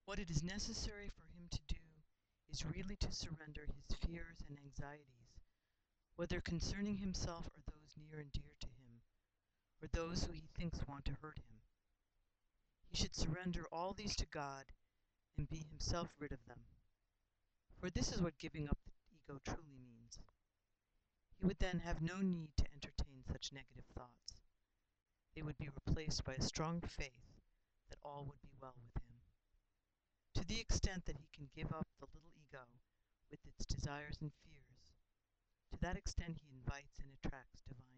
What it is necessary for him to do is really to surrender his fears and anxieties, whether concerning himself or those near and dear to him, or those who he thinks want to hurt him. He should surrender all these to God and be himself rid of them. For this is what giving up the ego truly means. He would then have no need to entertain such negative thoughts. They would be replaced by a strong faith that all would be well with him. To the extent that he can give up the little ego with its desires and fears, to that extent he invites and attracts divine